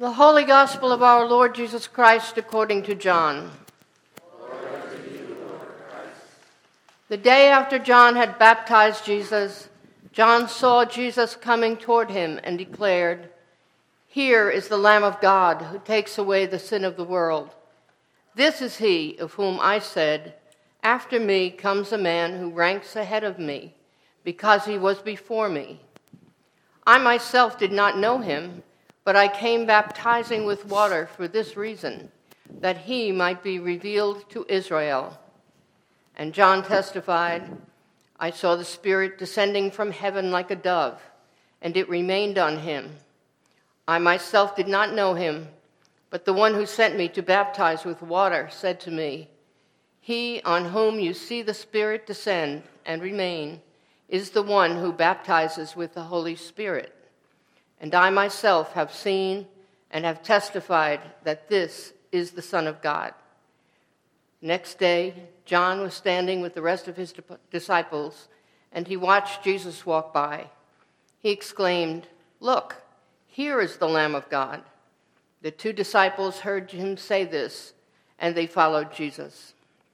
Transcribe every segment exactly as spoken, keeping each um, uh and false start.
The Holy Gospel of our Lord Jesus Christ according to John. Glory to you, Lord Christ. The day after John had baptized Jesus, John saw Jesus coming toward him and declared, "Here is the Lamb of God who takes away the sin of the world. This is he of whom I said, 'After me comes a man who ranks ahead of me, because he was before me.' I myself did not know him, but I came baptizing with water for this reason, that he might be revealed to Israel." And John testified, "I saw the Spirit descending from heaven like a dove, and it remained on him. I myself did not know him, but the one who sent me to baptize with water said to me, 'He on whom you see the Spirit descend and remain is the one who baptizes with the Holy Spirit.' And I myself have seen and have testified that this is the Son of God." Next day, John was standing with the rest of his disciples, and he watched Jesus walk by. He exclaimed, "Look, here is the Lamb of God." The two disciples heard him say this, and they followed Jesus.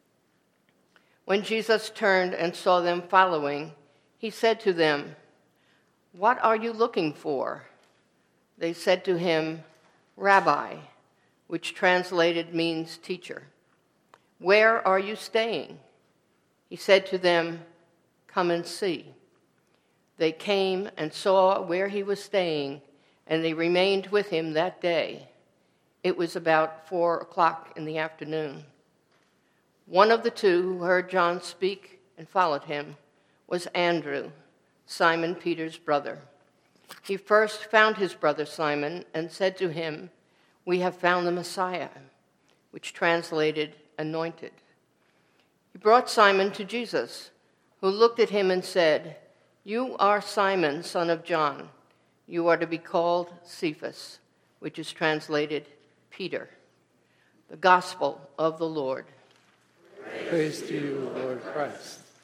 When Jesus turned and saw them following, he said to them, "What are you looking for?" They said to him, "Rabbi," which translated means teacher. "Where are you staying?" He said to them, "Come and see." They came and saw where he was staying, and they remained with him that day. It was about four o'clock in the afternoon. One of the two who heard John speak and followed him was Andrew, Simon Peter's brother. He first found his brother Simon and said to him, "We have found the Messiah," which translated anointed. He brought Simon to Jesus, who looked at him and said, "You are Simon, son of John. You are to be called Cephas," which is translated Peter. The Gospel of the Lord. Praise to you, Lord Christ.